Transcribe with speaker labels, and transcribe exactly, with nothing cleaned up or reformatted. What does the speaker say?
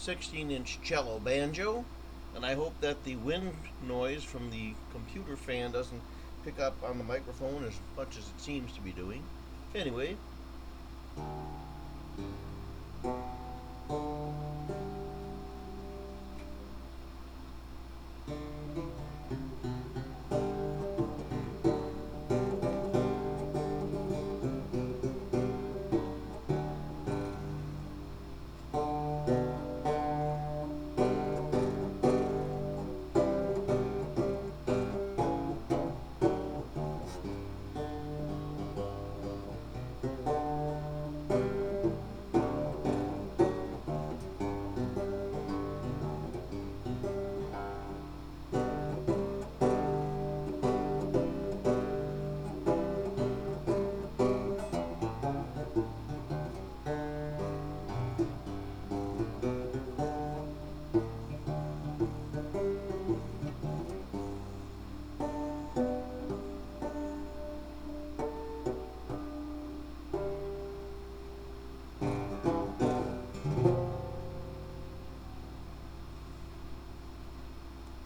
Speaker 1: sixteen inch cello banjo, and I hope that the wind noise from the computer fan doesn't pick up on the microphone as much as it seems to be doing. Anyway,